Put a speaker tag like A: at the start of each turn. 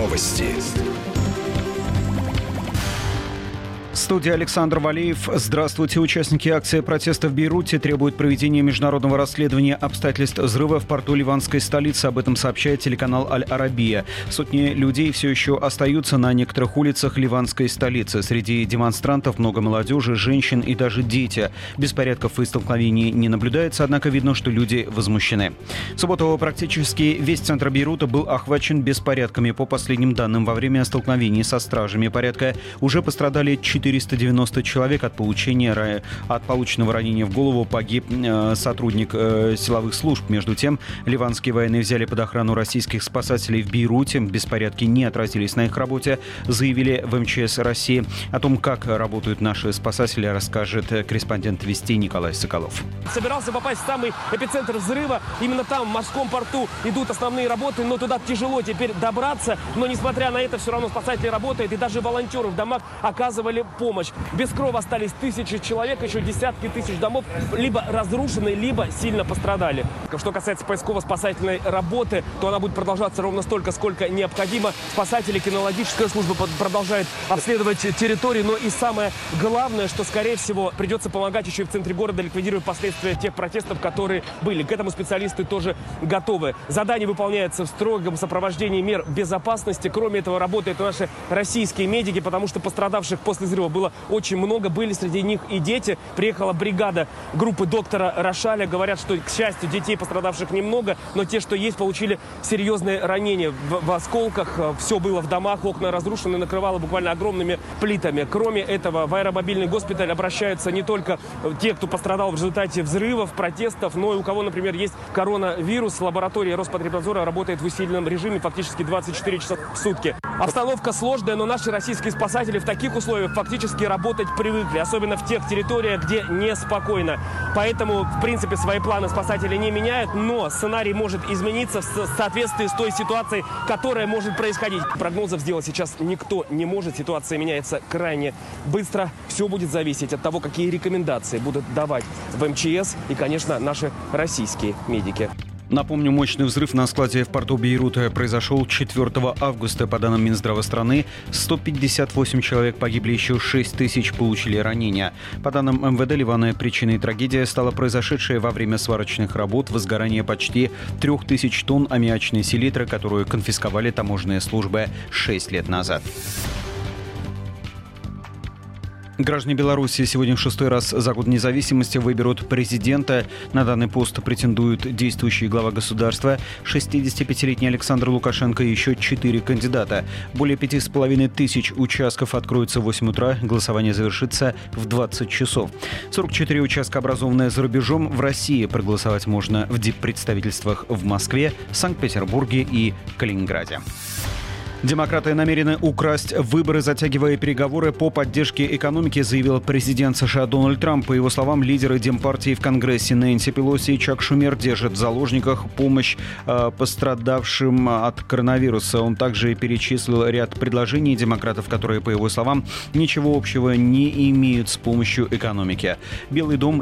A: Новости.
B: Студия Александр Валеев. Здравствуйте. Участники акции протеста в Бейруте требуют проведения международного расследования обстоятельств взрыва в порту ливанской столицы. Об этом сообщает телеканал Аль-Арабия. Сотни людей все еще остаются на некоторых улицах ливанской столицы. Среди демонстрантов много молодежи, женщин и даже дети. Беспорядков и столкновений не наблюдается, однако видно, что люди возмущены. В субботу практически весь центр Бейрута был охвачен беспорядками. По последним данным, во время столкновений со стражами порядка уже пострадали 490 человек. От полученного ранения в голову погиб сотрудник силовых служб. Между тем, ливанские военные взяли под охрану российских спасателей в Бейруте. Беспорядки не отразились на их работе, заявили в МЧС России. О том, как работают наши спасатели, расскажет корреспондент «Вести» Николай Соколов.
C: Собирался попасть в самый эпицентр взрыва. Именно там, в морском порту, идут основные работы, но туда тяжело теперь добраться. Но, несмотря на это, все равно спасатели работают, и даже волонтеры в домах оказывали помощь. Без крова остались тысячи человек, еще десятки тысяч домов либо разрушены, либо сильно пострадали. Что касается поисково-спасательной работы, то она будет продолжаться ровно столько, сколько необходимо. Спасатели, кинологическая служба продолжает обследовать территорию, но и самое главное, что, скорее всего, придется помогать еще и в центре города, ликвидировать последствия тех протестов, которые были. К этому специалисты тоже готовы. Задание выполняется в строгом сопровождении мер безопасности. Кроме этого, работают наши российские медики, потому что пострадавших после взрыва было очень много. Были среди них и дети. Приехала бригада группы доктора Рошаля. Говорят, что, к счастью, детей пострадавших немного, но те, что есть, получили серьезные ранения в осколках. Все было в домах, окна разрушены, накрывало буквально огромными плитами. Кроме этого, в аэромобильный госпиталь обращаются не только те, кто пострадал в результате взрывов, протестов, но и у кого, например, есть коронавирус. Лаборатория Роспотребнадзора работает в усиленном режиме фактически 24 часа в сутки. Обстановка сложная, но наши российские спасатели в таких условиях фактически работать привыкли, особенно в тех территориях, где неспокойно. Поэтому, в принципе, свои планы спасатели не меняют, но сценарий может измениться в соответствии с той ситуацией, которая может происходить. Прогнозов сделать сейчас никто не может, ситуация меняется крайне быстро. Все будет зависеть от того, какие рекомендации будут давать в МЧС и, конечно, наши российские медики.
B: Напомню, мощный взрыв на складе в порту Бейрута произошел 4 августа. По данным Минздрава страны, 158 человек погибли, еще 6 тысяч получили ранения. По данным МВД Ливана, причиной трагедии стало произошедшее во время сварочных работ возгорание почти 3000 тонн аммиачной селитры, которую конфисковали таможенные службы 6 лет назад. Граждане Беларуси сегодня в 6-й раз за год независимости выберут президента. На данный пост претендуют действующий глава государства, 65-летний Александр Лукашенко и еще 4 кандидата. Более 5500 участков откроются в 8 утра. Голосование завершится в 20 часов. 44 участка, образованные за рубежом. В России проголосовать можно в диппредставительствах в Москве, Санкт-Петербурге и Калининграде. Демократы намерены украсть выборы, затягивая переговоры по поддержке экономики, заявил президент США Дональд Трамп. По его словам, лидеры Демпартии в Конгрессе Нэнси Пелоси и Чак Шумер держат в заложниках помощь пострадавшим от коронавируса. Он также перечислил ряд предложений демократов, которые, по его словам, ничего общего не имеют с помощью экономики. Белый дом